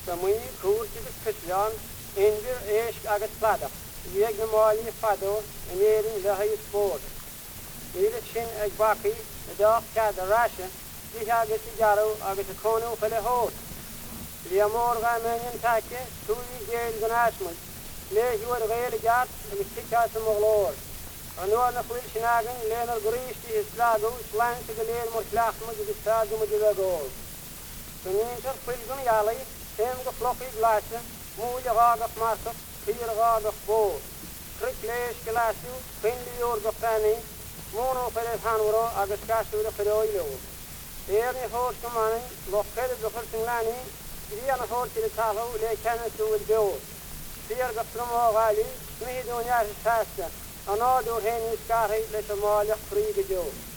Samui Kurti Christian Indir Esk Agat Pada, Yegmali Fado, and Yerin Lahay Sport. Shin Agbaki, the dog cat the Russia, the Hagat Jaro, Agat Kono for the horse. The Amor Ramanian Take, 2 years Ganashman, lay you at Rail Gat, and the Tikas of Lord. And one of which Nagan, Leonard Grish, his Slago, slang to the Lane Moslachman to the Stadium of the goal. The names of Pilgrim Yali, Sam the Floppy Glass, Mooja Rag of Martha, Peter Rag of Bow, Cricklesh Galassu, Finley or the Fanny, Mono Perez Hanwaro, Agascasu the Fedoilo. The early horse commanding, located the Hurting Lani, the other horse in the Tahoe, lay cannon to with Bill. Fear the Frumo Valley, Smidonia Sasta, and all do Henry Scarry, let them all free the Joe.